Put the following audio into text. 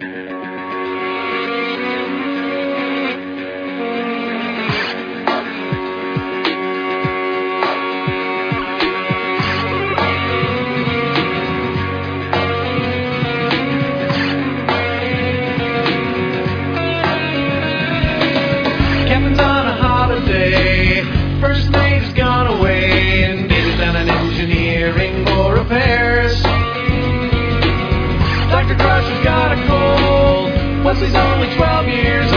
Captain's on a holiday. First mate has gone away, and David's down in engineering or repairs. Dr. Crusher's got a cold. Wesley's only 12 years